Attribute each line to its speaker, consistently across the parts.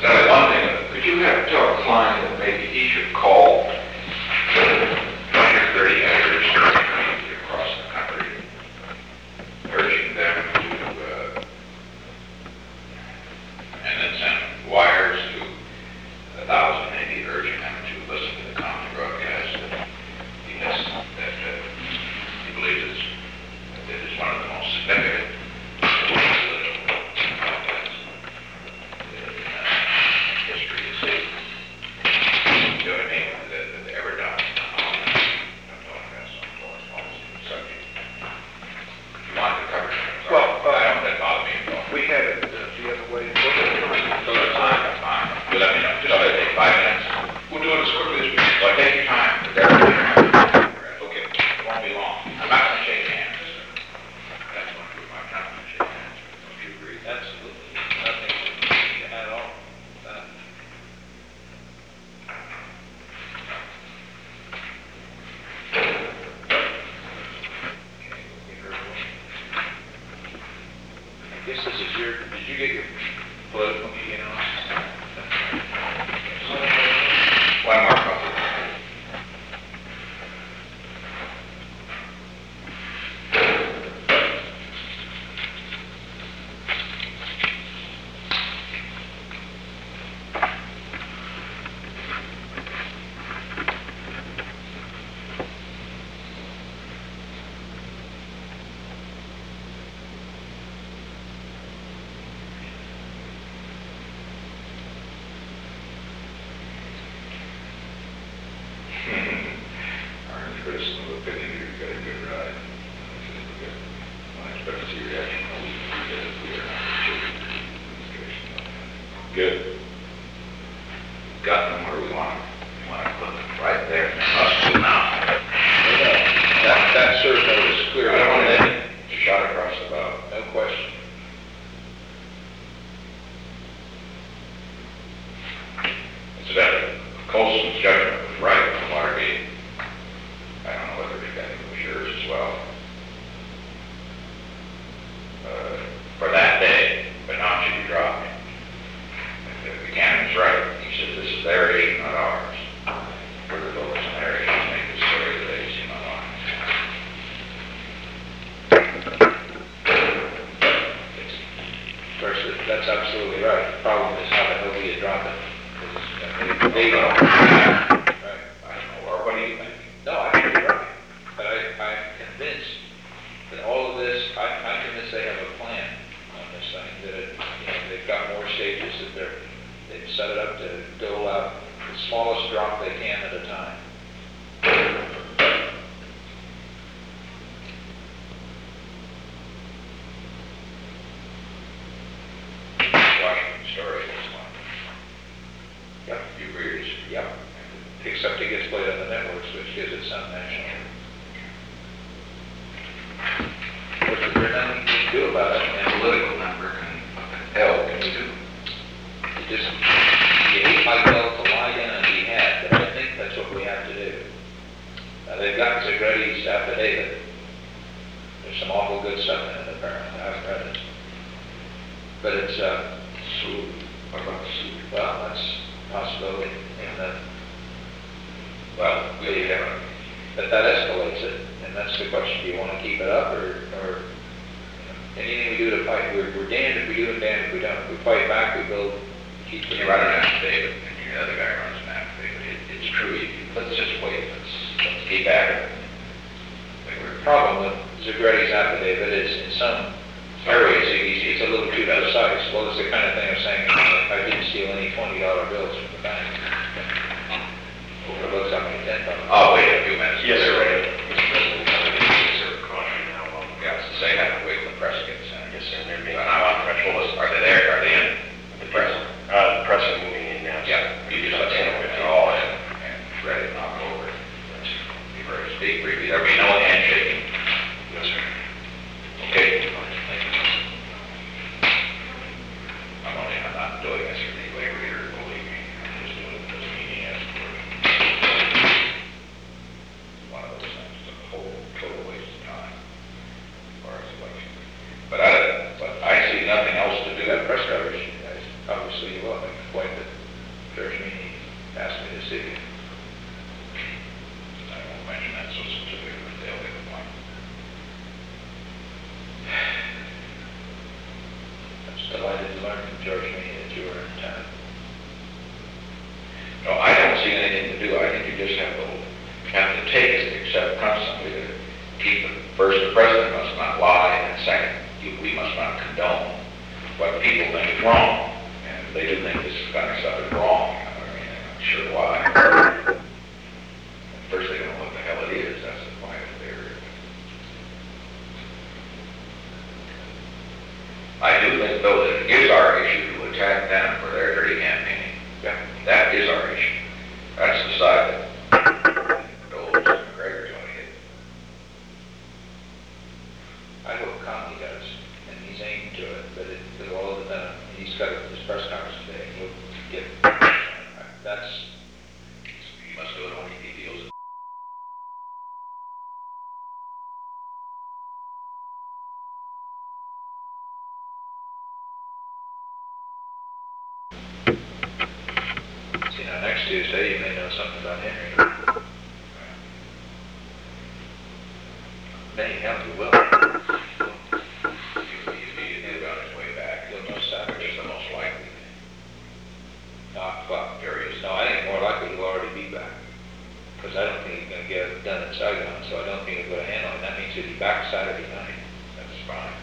Speaker 1: So one thing, could you have tell Klein that maybe he should call 20 or 30 editors across the country, urging them to, and then send wires to 1,000 maybe, urging them to listen to the common broadcast. That he believes it is one of the most significant political broadcasts in history, you see. You know what I mean? That they ever done on broadcast on foreign policy subject. You want to cover it?
Speaker 2: Well,
Speaker 1: I don't let that bother me at all.
Speaker 2: we had it the other way.
Speaker 1: So that's fine. You let me know. Just take 5 minutes.
Speaker 2: We'll do it as quickly as we can.
Speaker 1: Well, take your time. Okay. It won't be long. I'm not going to shake hands. That's one group I'm not going to shake hands. Don't you agree?
Speaker 3: Absolutely. Nothing at all. I guess this is did you get your political meeting on?
Speaker 1: One more couple. Our criticism opinion, you've got a good ride. I expect to see your reaction in a week because we are not children of administration. Good. Got them where we want them. We want to put them right there. Must do now.
Speaker 3: That serves notice clear.
Speaker 1: I don't want to shot across the bow.
Speaker 3: No question.
Speaker 1: It's that Colson's judgment was right on Watergate. I don't know whether it was yours as well. For that day, but not should be dropped. Buchanan's right. He said this is their issue, not ours. We're the voters in their issue to make the story that they see, not
Speaker 3: Of course, that's absolutely right. The problem is how the hell do you drop it? Because they don't. Right.
Speaker 1: I don't know. Or what do you think?
Speaker 3: No, I think you're right. But I'm convinced that all of this, I'm convinced they have a plan on this thing. That they've got more stages that they've set it up to go out the smallest drop they can at a time.
Speaker 1: Washington story is one.
Speaker 3: Yep.
Speaker 1: You agree?
Speaker 3: Yep. Except it gets played on the networks, which gives it some national. Of course, there's nothing you can do about it. And
Speaker 1: Political number and hell can you do?
Speaker 3: you hate Mike Bell to lie in and be had, but I think that's what we have to do. They've got Segretti's affidavit. There's some awful good stuff in it, apparently. I haven't read it. But it's,
Speaker 1: Suit. What about the suit?
Speaker 3: well, that's a possibility. And
Speaker 1: Well, we haven't.
Speaker 3: that escalates it. And that's the question. Do you want to keep it up or anything we do to fight? We're damned if we do and damned if we don't. If we fight back, we build, keep
Speaker 1: You run an affidavit, and the other guy runs an affidavit. It's true. Let's just wait. Let's keep at it.
Speaker 3: The problem with Segretti's affidavit is in some areas it's a little too precise. Well, it's the kind of thing of saying, I didn't steal any $20 bills from the bank. Overlooks how many $10.
Speaker 1: I'll wait a few minutes.
Speaker 2: Yes, sir.
Speaker 1: Mr. President, yeah, to say have to wait till the press gets in.
Speaker 2: Yes, sir.
Speaker 1: And I want the press. Are they there? Are they in? The press?
Speaker 2: The press are moving in now.
Speaker 1: Yeah. You just let them know it's all in and ready to knock over. Be very speak briefly. There'll be no handshaking.
Speaker 2: Yes, sir.
Speaker 1: Okay. I'm not doing this for any way reader, believe me. I'm just doing it for the meeting as
Speaker 3: point that George Meany asked me to see.
Speaker 1: I won't mention that so specifically, but they'll get the point.
Speaker 3: I was delighted to learn from George Meany that you were in town.
Speaker 1: No, I don't see anything to do. I think you just have to take it, accept constantly that first, the president must not lie, and second, we must not condone what people think is wrong. And if they do think this kind of stuff is wrong, I mean, I'm not sure why. First, they don't know what the hell it is. That's the point of their. I do think, though, that it is our issue to attack them for their dirty campaigning. That is our issue. That's the side that Doles and McGregor want to hit.
Speaker 3: I hope Conley does, and he's aimed to it, but it'll all depend on, he's got his press conference today, he'll get, that's,
Speaker 1: He must do it when he deals with.
Speaker 3: see, now next Tuesday, you may know something about Henry. Anyhow, you will.
Speaker 1: He's on his way back.
Speaker 3: You'll know Saturday.
Speaker 1: It's the most likely.
Speaker 3: Well, no, I think more likely he'll already be back. Because I don't think he's gonna get it done in Saigon, so I don't think he'll go to Hanoi. That means he'll be back Saturday night.
Speaker 1: That's fine.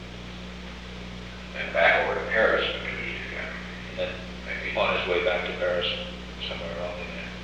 Speaker 1: And back over to Paris on Tuesday again.
Speaker 3: And then
Speaker 1: Maybe.
Speaker 3: on his way back to Paris, somewhere around in there.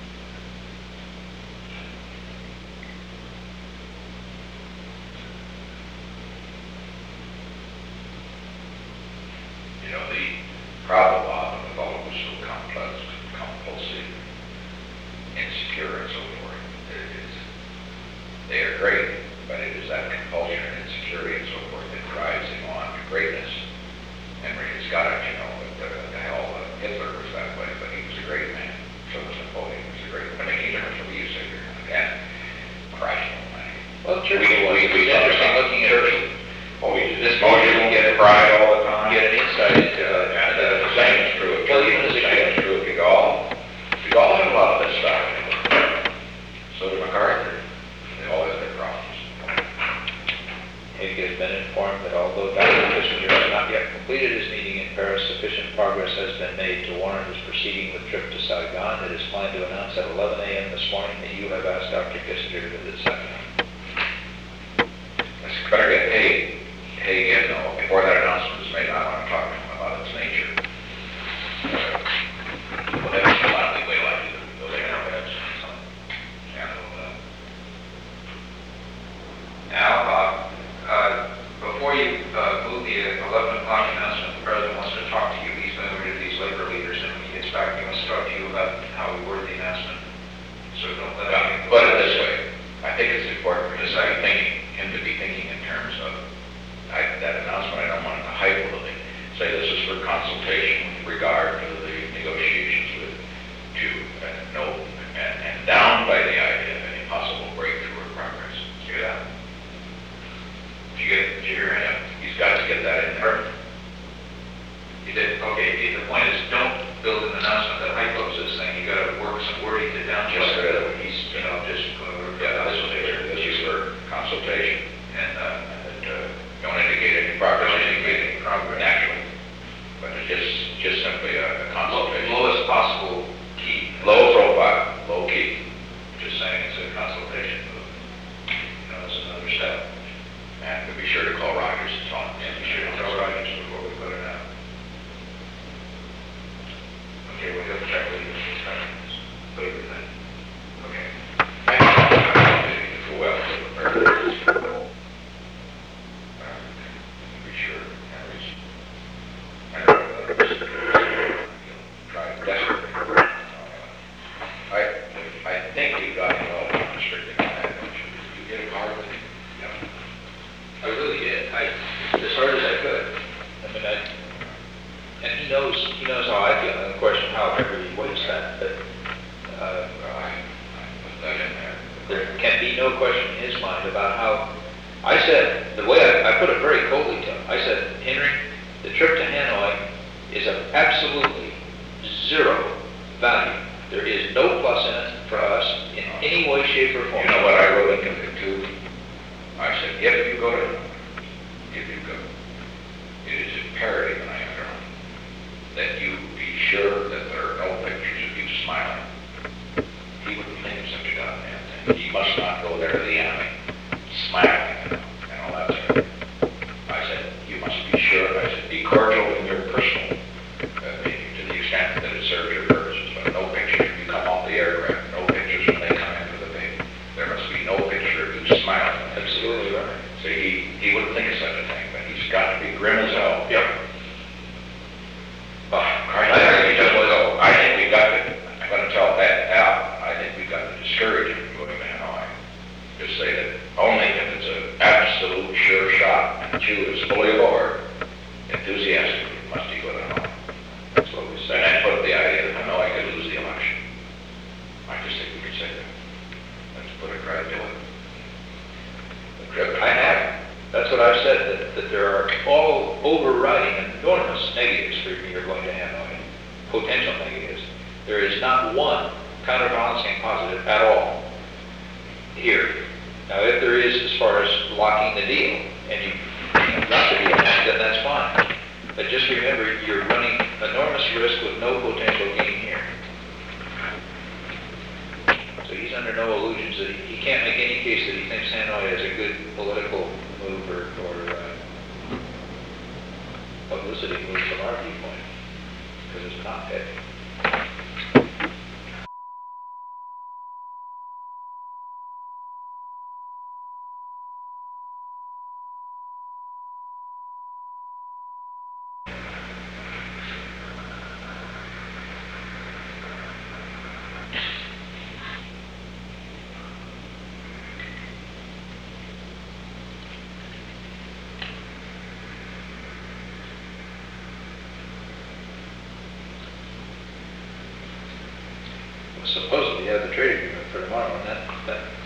Speaker 1: You know, the problem often with all of us so complex, compulsive, insecure, and so forth, they are great, but it is that compulsion and insecurity and so forth that drives him on to greatness. Henry has got it, you know, the hell, Hitler was that way, but he was a great man. So was Napoleon, was a great, I mean, he different from you, say, and Christ almighty.
Speaker 3: Well, Churchill was, it was interesting looking at
Speaker 1: Churchill. Oh,
Speaker 3: this
Speaker 1: you don't get pride all the time.
Speaker 3: get an insight into
Speaker 1: The same is true of
Speaker 3: Well,
Speaker 1: Churchill,
Speaker 3: even as
Speaker 1: the
Speaker 3: a
Speaker 1: same
Speaker 3: kid.
Speaker 1: is true of de Gaulle. De Gaulle had a lot of this stuff. So did MacArthur. They all have their problems.
Speaker 3: Haig has been informed that although Dr. Kissinger has not yet completed his meeting in Paris, sufficient progress has been made to warrant his proceeding with trip to Saigon. It is planned to announce at 11 a.m. this morning that you have asked Dr. Kissinger to visit Saigon.
Speaker 1: Let's better get Haig in, though, before that announcement is made. I want to talk to him about its nature. Well, that's a lot of leeway like to go there.
Speaker 4: Now, before you move the 11 o'clock announcement, the president wants to talk to you. He's been over to these labor leaders, and when he gets back, he wants to talk to you about how we word the announcement. So don't let anything
Speaker 1: Put it this way, I think it's important for him to be thinking in terms of that announcement. I don't want it to hyperbole. Say this is for consultation with regard to the negotiations with and down by the idea of any possible breakthrough or progress. See that? Did you hear him? He's got to get that in there.
Speaker 4: You did, okay, the point is don't build an announcement that hypos this thing. You gotta work some wording to down
Speaker 1: Just
Speaker 4: just
Speaker 1: rid of it.
Speaker 4: he's, just,
Speaker 1: This is for consultation.
Speaker 4: and,
Speaker 1: Don't indicate any progress.
Speaker 4: Don't indicate any progress.
Speaker 1: Naturally. But it's just simply a consultation.
Speaker 4: lowest possible key.
Speaker 1: Low profile, low key.
Speaker 4: Just saying it's a consultation. It's another step.
Speaker 1: And be sure to call Rogers and tell him.
Speaker 4: And be sure to tell Rogers before we put it out. Okay, we'll have to check with you. Later then. Okay.
Speaker 1: Well, be sure Henry's try desperately. I think you got it all restricted on that. You get a card with it?
Speaker 3: I really did. As hard as I could. I mean, and he knows how I feel. And the question how heavily he weighs that. But
Speaker 1: I put that in there.
Speaker 3: there can be no question in his mind about how. I said the way I put it very coldly to him. I said, Henry, the trip to Hanoi is of absolutely zero value. There is no plus in it for us in any way, shape, or form.
Speaker 1: You know what I wrote into it too? I said, if you go, it is imperative, and I underline, that you be sure that there are no pictures of you smiling. He wouldn't think of such a goddamn thing. He must not go there to the enemy, smiling, and all that sort of thing. I said, you must be sure, I said, be cordial in your personal meeting to the extent that it serves your purposes, but no pictures when you come off the aircraft, no pictures when they come in for the pay. There must be no picture of you smiling.
Speaker 3: Absolutely right.
Speaker 1: So he wouldn't think of such a thing, but he's got to be grim as hell.
Speaker 3: Yep.
Speaker 1: I think we got to, I'm going to tell that out, I think we got to discourage him from going to Hanoi. Just say that only if it's an absolute sure shot and Chu is fully aboard, enthusiastically must he go to Hanoi.
Speaker 3: That's what we
Speaker 1: And
Speaker 3: say.
Speaker 1: then put the idea that Hanoi could lose the election. I just think we could say that. Let's put a try to do it. The trip.
Speaker 3: I have. That's what I've said, that there are all overriding enormous negatives for you're going to Hanoi, potential negatives. There is not one counterbalancing positive at all here. Now, if there is, as far as locking the deal, and you got the deal, then that's fine. But just remember, you're running enormous risk with no potential gain here. So he's under no illusions that he can't make any case that he thinks Hanoi is a good political move or publicity move from our viewpoint, because it's not heavy. Supposedly you have the trade agreement for tomorrow, and that